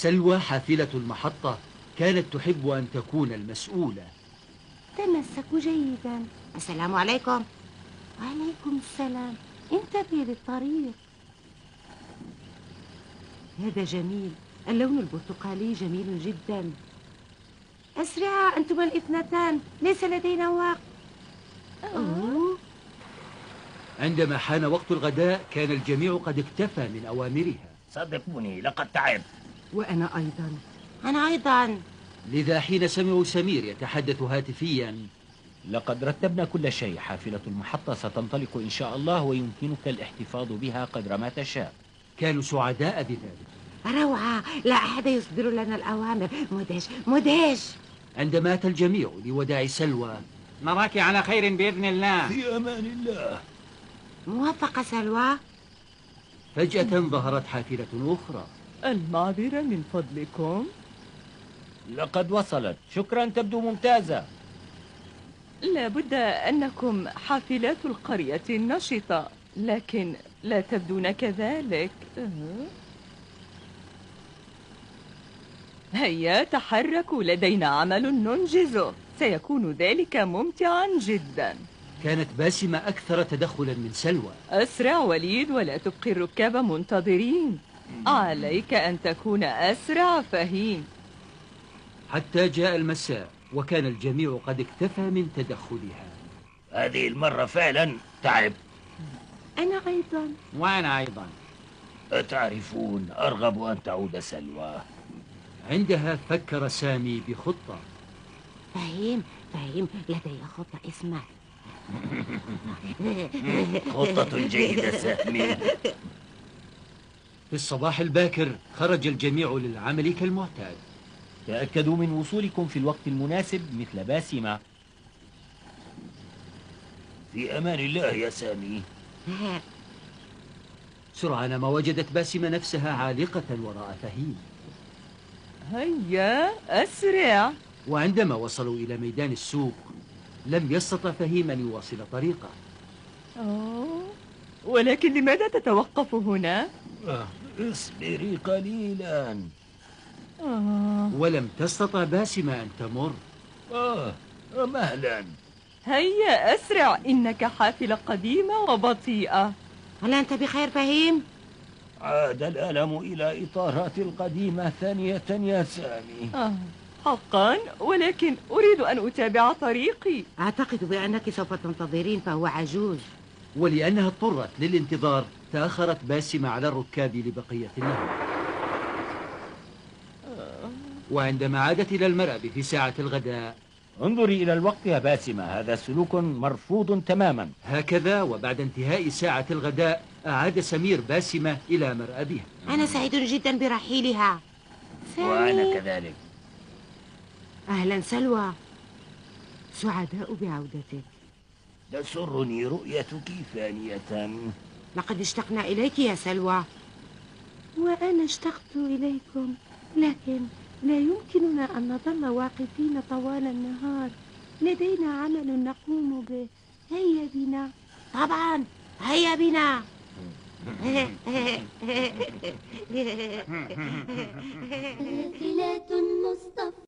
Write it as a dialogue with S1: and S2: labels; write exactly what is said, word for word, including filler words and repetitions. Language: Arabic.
S1: سلوى حافلة المحطة كانت تحب أن تكون المسؤولة.
S2: تمسكوا جيدا. السلام عليكم. وعليكم السلام. انتبه للطريق. هذا جميل، اللون البرتقالي جميل جدا. أسرعا أنتما الاثنتان، ليس لدينا وقت. أوه.
S1: عندما حان وقت الغداء كان الجميع قد اكتفى من أوامرها.
S3: صدقوني لقد تعبت.
S2: وأنا أيضا. أنا أيضا.
S1: لذا حين سمعوا سمير يتحدث هاتفيا:
S3: لقد رتبنا كل شيء، حافلة المحطة ستنطلق إن شاء الله ويمكنك الاحتفاظ بها قدر ما تشاء.
S1: كانوا سعداء بذلك.
S2: روعة، لا أحد يصدر لنا الأوامر. مدهش مدهش.
S1: عندما أتى الجميع لوداع سلوى:
S4: نراك على خير بإذن الله.
S3: في أمان الله.
S2: موافقة سلوى.
S1: فجأة ظهرت حافلة أخرى.
S5: المعذرة من فضلكم.
S3: لقد وصلت، شكرا، تبدو ممتازة.
S5: لابد أنكم حافلات القرية النشطة، لكن لا تبدون كذلك. هيا تحركوا، لدينا عمل ننجزه، سيكون ذلك ممتعا جدا.
S1: كانت باسمة أكثر تدخلا من سلوى.
S5: أسرع وليد ولا تبقي الركاب منتظرين. عليك أن تكون أسرع فهيم.
S1: حتى جاء المساء وكان الجميع قد اكتفى من تدخلها.
S3: هذه المرة فعلا تعب.
S2: أنا أيضا.
S4: وأنا أيضا.
S3: أتعرفون، أرغب أن تعود سلوى.
S1: عندها فكر سامي بخطة.
S2: فهيم فهيم لدي خطة اسمها
S3: خطة جيدة سامي.
S1: في الصباح الباكر خرج الجميع للعمل كالمعتاد.
S3: تأكدوا من وصولكم في الوقت المناسب مثل باسمة. في أمان الله يا سامي.
S1: سرعان ما وجدت باسمة نفسها عالقة وراء فهيم.
S5: هيا أسرع.
S1: وعندما وصلوا إلى ميدان السوق لم يستطع فهيم أن يواصل طريقه.
S5: أوه. ولكن لماذا تتوقف هنا؟
S3: آه. اصبري قليلا.
S5: آه.
S1: ولم تستطع باسمة أن تمر.
S3: آه. مهلا.
S5: هيا أسرع، إنك حافلة قديمة وبطيئة.
S2: هل أنت بخير فهيم؟
S3: عاد الألم إلى إطاراتي القديمة ثانية يا سامي.
S5: آه. حقا، ولكن أريد أن أتابع طريقي.
S2: أعتقد بأنك سوف تنتظرين، فهو عجوز.
S1: ولأنها اضطرت للانتظار تأخرت باسمة على الركاب لبقية النهار. وعندما عادت إلى المرأب في ساعة الغداء:
S3: انظري إلى الوقت يا باسمة، هذا سلوك مرفوض تماما.
S1: هكذا وبعد انتهاء ساعة الغداء أعاد سمير باسمة إلى مرأبها.
S2: أنا سعيد جدا برحيلها.
S3: وأنا كذلك.
S2: أهلا سلوى، سعداء بعودتك.
S3: تسرني رؤيتك ثانية.
S2: لقد اشتقنا إليك يا سلوى. وأنا اشتقت إليكم، لكن لا يمكننا أن نظل واقفين طوال النهار. لدينا عمل نقوم به. هيا بنا. طبعا هيا بنا.
S6: رحلات مصطفى